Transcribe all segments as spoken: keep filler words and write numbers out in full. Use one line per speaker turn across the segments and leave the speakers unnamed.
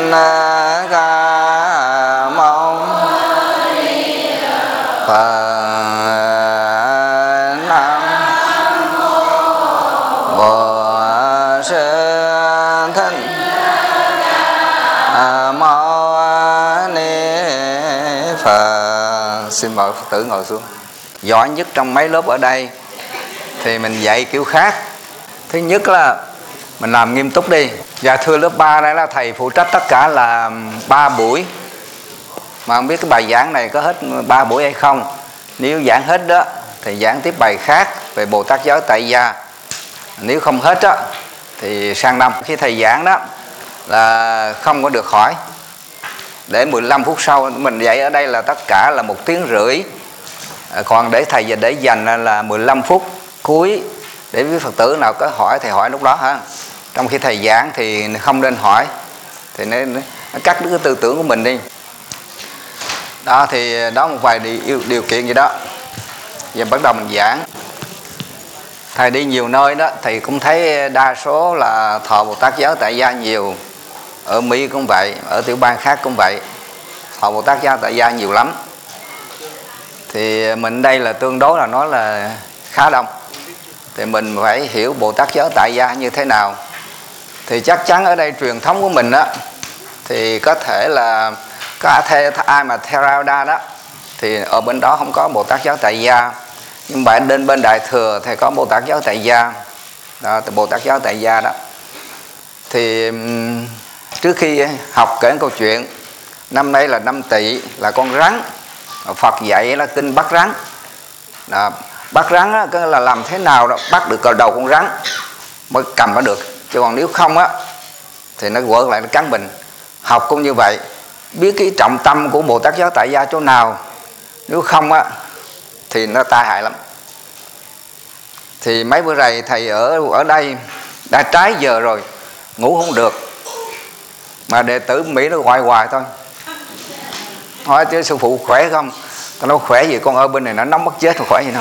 ca mâu Phật. Nam Mô Sư Thích Mâu Ni Phật. Xin mời Phật tử ngồi xuống. Giỏi nhất trong mấy lớp ở đây thì mình dạy kiểu khác. Thứ nhất là mình làm nghiêm túc đi. Và thưa lớp ba đây là thầy phụ trách tất cả là ba buổi. Mà không biết cái bài giảng này có hết ba buổi hay không. Nếu giảng hết đó thì giảng tiếp bài khác về Bồ Tát giáo tại gia. Nếu không hết đó thì sang năm. Khi thầy giảng đó là không có được hỏi. Để mười lăm phút sau mình dạy ở đây là tất cả là một tiếng rưỡi. Còn để thầy để dành là mười lăm phút cuối để với Phật tử nào có hỏi thì hỏi lúc đó ha. Trong khi thầy giảng thì không nên hỏi, thì nên nó cắt đứt cái tư tưởng của mình đi. Đó thì đó một vài điều, điều kiện gì đó. Giờ bắt đầu mình giảng. Thầy đi nhiều nơi đó, thầy cũng thấy đa số là thọ Bồ Tát giáo tại gia nhiều. Ở Mỹ cũng vậy, ở tiểu bang khác cũng vậy. Thọ Bồ Tát giáo tại gia nhiều lắm. Thì mình đây là tương đối là nói là khá đông. Thì mình phải hiểu Bồ Tát giáo tại gia như thế nào. Thì chắc chắn ở đây truyền thống của mình á, thì có thể là có thể ai mà Theravada đó thì ở bên đó không có Bồ Tát giáo tại gia. Nhưng mà bên bên Đại Thừa thì có Bồ Tát giáo tại gia. Đó, thì Bồ Tát giáo tại gia đó. Thì trước khi học kể câu chuyện, năm nay là năm Tỵ, là con rắn. Phật dạy là kinh bắt rắn. Đó, bắt rắn á, có là làm thế nào đó bắt được cờ đầu con rắn mới cầm nó được. Chứ còn nếu không á thì nó quở lại nó cắn mình. Học cũng như vậy, biết cái trọng tâm của Bồ Tát giáo tại gia chỗ nào. Nếu không á thì nó tai hại lắm. Thì mấy bữa này thầy ở ở đây đã trái giờ rồi, ngủ không được. Mà đệ tử Mỹ nó hoài hoài thôi. Hỏi chứ sư phụ khỏe không? Tao nói khỏe gì, con ở bên này nó nóng mất chết, khỏe gì đâu.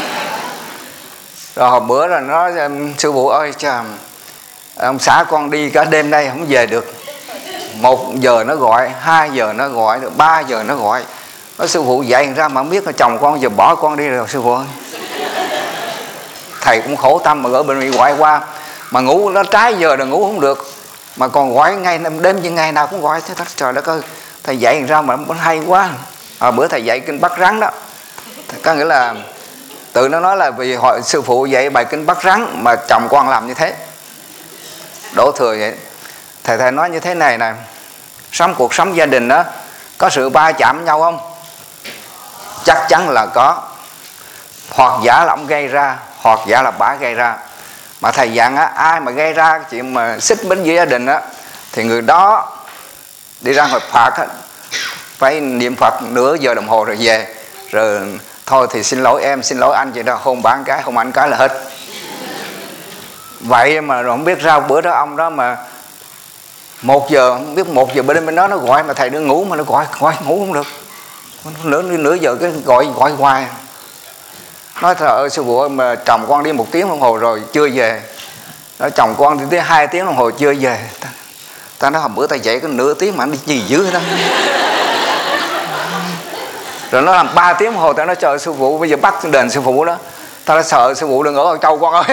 Rồi hồi bữa là nó sư phụ ơi trời, ông xã con đi cả đêm nay không về được. Một giờ nó gọi, hai giờ nó gọi, ba giờ nó gọi. Nói sư phụ dạy ra mà không biết là chồng con giờ bỏ con đi rồi sư phụ ơi. Thầy cũng khổ tâm mà ở bên Mỹ gọi qua. Mà ngủ nó trái giờ rồi ngủ không được. Mà còn gọi ngay đêm như ngày nào cũng gọi. Thế trời đất ơi, thầy dạy ra mà nó hay quá. À, bữa thầy dạy kinh bắt rắn đó, có nghĩa là tự nó nói là vì họ sư phụ dạy bài kinh bắt rắn mà chồng con làm như thế, đổ thừa vậy. Thầy thầy nói như thế này nè, sống cuộc sống gia đình đó có sự va chạm nhau không? Chắc chắn là có. Hoặc giả là ông gây ra, hoặc giả là bả gây ra. Mà thầy dặn á, ai mà gây ra chuyện mà xích mích với gia đình á thì người đó đi ra ngoài Phật á, phải niệm Phật nửa giờ đồng hồ rồi về. Rồi thôi thì xin lỗi em, xin lỗi anh, vậy đó, hôn bán cái, hôn anh cái là hết. Vậy mà rồi không biết sao bữa đó ông đó mà một giờ, không biết một giờ bên bên đó nó gọi mà thầy đừng ngủ mà nó gọi, gọi ngủ không được. Nửa, nửa giờ cái gọi, gọi hoài. Nói trời ơi sư phụ ơi, mà chồng con đi một tiếng đồng hồ rồi chưa về. Nói chồng con đi tới hai tiếng đồng hồ chưa về. Ta, ta nói hôm bữa ta dậy có nửa tiếng mà anh đi gì dữ đó. Rồi nó làm ba tiếng đồng hồ, ta nói trời sư phụ bây giờ bắt đền sư phụ đó. Ta nói sợ sư phụ đừng ở Âu Châu con ơi.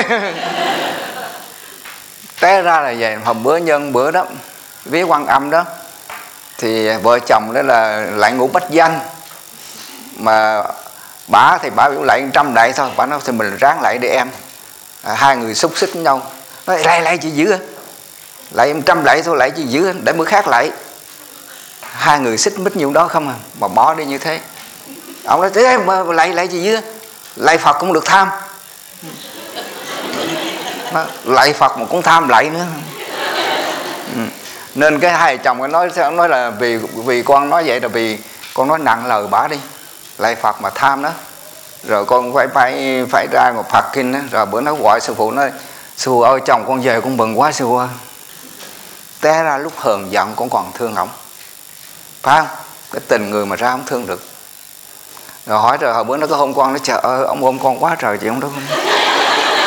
Té ra là vậy. Hôm bữa nhân bữa đó vía Quan Âm đó thì vợ chồng đó là lại ngủ bách danh. Mà bả thì bả biểu lại trăm đại thôi. Bả nói thì mình ráng lại đi em. À, hai người xúc xích với nhau. Nói lại lại chị giữ lại em trăm lại thôi, lại chị giữ để bữa khác lại. Hai người xích mít nhiều đó không à, mà bỏ đi như thế. Ông nói thế mà lại lại chị giữ, lại Phật cũng được tham. Lại Phật mà cũng tham lại nữa. Ừ. Nên cái hai chồng nói nói là vì vì con nói vậy là vì con nói nặng lời bả đi, lại Phật mà tham đó. Rồi con phải phải phải ra một Phật kinh đó. Rồi bữa nó gọi sư phụ nói sư phụ ơi chồng con về con mừng quá sư phụ ơi. Té ra lúc hờn giận con còn thương ổng, phải không? Cái tình người mà ra không thương được. Rồi hỏi rồi hồi bữa nó có hôn con, nó trời ơi ông ôm con quá trời chị không đó.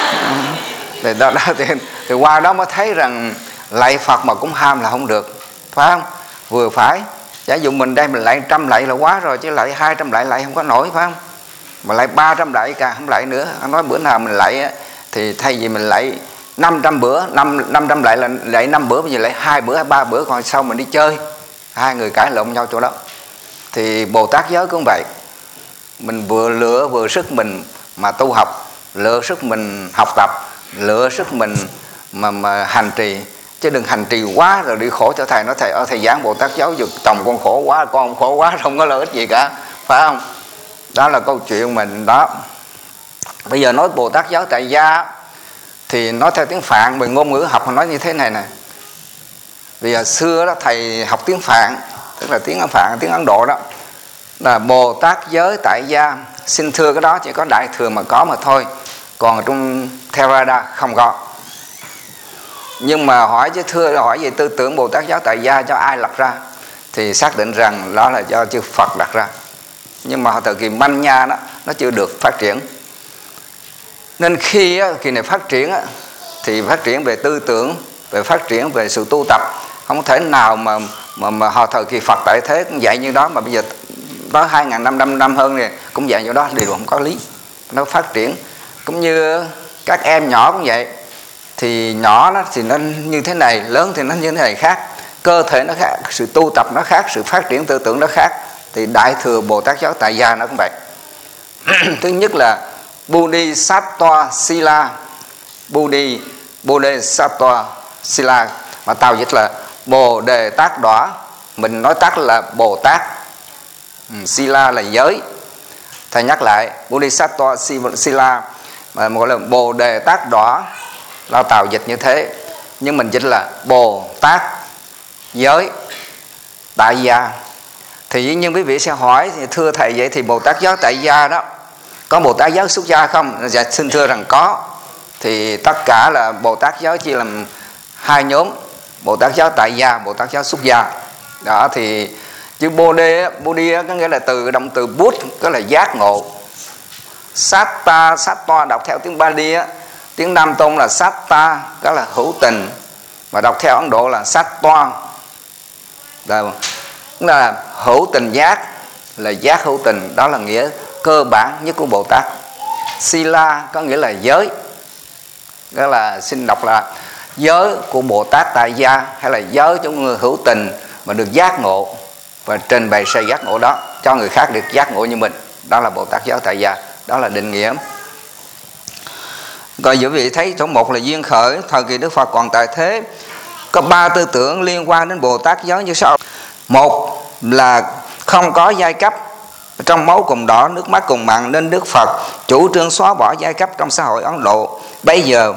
Thì, đó, đó, thì, thì qua đó mới thấy rằng lạy Phật mà cũng ham là không được. phải không? Vừa phải. Giả dụ mình đây mình lại trăm lạy là quá rồi, chứ lại hai trăm lạy lại không có nổi, phải không? Mà lại ba trăm lạy cả không lạy nữa. Anh nói bữa nào mình lạy thì thay vì mình lạy năm trăm bữa, năm năm trăm lạy là lạy năm bữa, bây giờ lại hai bữa hay ba bữa, còn sau mình đi chơi, hai người cãi lộn nhau chỗ đó. Thì Bồ Tát giới cũng vậy, mình vừa lựa vừa sức mình mà tu học, lựa sức mình học tập, lựa sức mình mà mà hành trì, chứ đừng hành trì quá rồi đi khổ cho thầy. Nói thầy ơi thầy giảng Bồ Tát giáo dục chồng con khổ quá, con khổ quá, không có lợi ích gì cả, phải không? Đó là câu chuyện mình đó. Bây giờ nói Bồ Tát giáo tại gia thì nói theo tiếng Phạn, về ngôn ngữ học nói như thế này nè. Vì hồi xưa đó thầy học tiếng Phạn, tức là tiếng Phạn, tiếng Ấn Độ đó, là Bồ Tát giới tại gia. Xin thưa cái đó chỉ có Đại Thừa mà có mà thôi, còn trong Theravada không có. Nhưng mà hỏi chứ thưa là hỏi về tư tưởng Bồ Tát giáo tại gia cho ai lập ra, thì xác định rằng đó là do chư Phật đặt ra. Nhưng mà thời kỳ Manh Nha đó, nó chưa được phát triển. Nên khi á, kỳ này phát triển á, thì phát triển về tư tưởng, về phát triển về sự tu tập. Không thể nào mà mà, mà hồi thời kỳ Phật tại thế cũng dạy như đó, mà bây giờ đó hai nghìn năm trăm năm hơn này cũng dạy như đó, điều không có lý. Nó phát triển cũng như các em nhỏ cũng vậy, thì nhỏ nó thì nó như thế này, lớn thì nó như thế này khác, cơ thể nó khác, sự tu tập nó khác, sự phát triển tư tưởng nó khác. Thì Đại Thừa Bồ Tát giáo tại gia nó cũng vậy. Thứ nhất là Bodhisattva Sila, Bodhi Bodhisattva Sila, mà tao dịch là Bồ Đề Tát Đỏ, mình nói tắt là Bồ Tát. Sila là giới. Thầy nhắc lại Bodhisattva Sila mà gọi là Bồ Đề Tát Đỏ, lao tàu dịch như thế, nhưng mình dịch là Bồ Tát giới tại gia. Thì dĩ nhiên quý vị sẽ hỏi, thì thưa thầy vậy thì Bồ Tát giáo tại gia đó có Bồ Tát giáo xuất gia không? Dạ xin thưa rằng có. Thì tất cả là Bồ Tát giáo chia làm hai nhóm, Bồ Tát giáo tại gia, Bồ Tát giáo xuất gia. Đó thì chữ Bodhi, Bodhi có nghĩa là từ động từ Bút, có là giác ngộ. Satta, Sattva đọc theo tiếng Bali á, tiếng Nam Tôn là Satta, đó là hữu tình, và đọc theo Ấn Độ là Sattva, đó là hữu tình giác, là giác hữu tình, đó là nghĩa cơ bản nhất của Bồ Tát. Sila có nghĩa là giới, đó là xin đọc là giới của Bồ Tát tại gia, hay là giới của người hữu tình mà được giác ngộ và trình bày sự giác ngộ đó cho người khác được giác ngộ như mình, đó là Bồ Tát giáo tại gia, đó là định nghĩa. Rồi quý vị thấy số một là duyên khởi, thời kỳ Đức Phật còn tại thế có ba tư tưởng liên quan đến Bồ Tát giáo như sau. Một là không có giai cấp, trong máu cùng đỏ nước mắt cùng mặn, nên Đức Phật chủ trương xóa bỏ giai cấp trong xã hội Ấn Độ. Bây giờ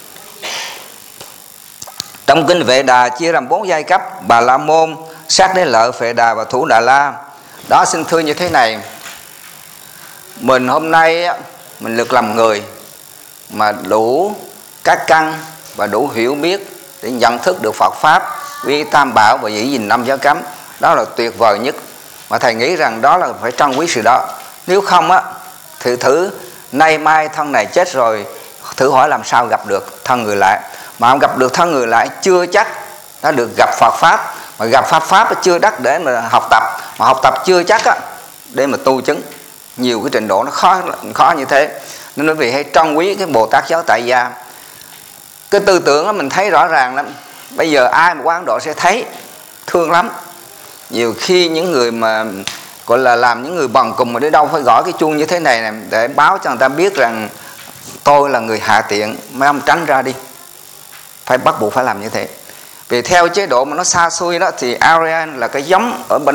trong kinh Vệ Đà chia làm bốn giai cấp: Bà La Môn, Sát Đế Lợi, Phệ Đà và Thủ Đà La. Đó xin thưa như thế này, mình hôm nay mình được làm người mà đủ các căn và đủ hiểu biết để nhận thức được Phật pháp, quy tam bảo và giữ gìn năm giới cấm, đó là tuyệt vời nhất. Mà thầy nghĩ rằng đó là phải trân quý sự đó. Nếu không á, thử thử nay mai thân này chết rồi, thử hỏi làm sao gặp được thân người lại. Mà không gặp được thân người lại chưa chắc đã được gặp Phật pháp, mà gặp Pháp pháp chưa đắc để mà học tập, mà học tập chưa chắc á để mà tu chứng. Nhiều cái trình độ nó khó khó như thế. Nên quý vị hãy trân quý cái Bồ Tát giáo tại gia. Cái tư tưởng đó mình thấy rõ ràng lắm. Bây giờ ai mà qua Ấn Độ sẽ thấy thương lắm. Nhiều khi những người mà gọi là làm những người bần cùng mà đi đâu phải gõ cái chuông như thế này, này để báo cho người ta biết rằng tôi là người hạ tiện, mấy ông tránh ra đi. Phải bắt buộc phải làm như thế. Vì theo chế độ mà nó xa xôi đó thì Aryan là cái giống ở bên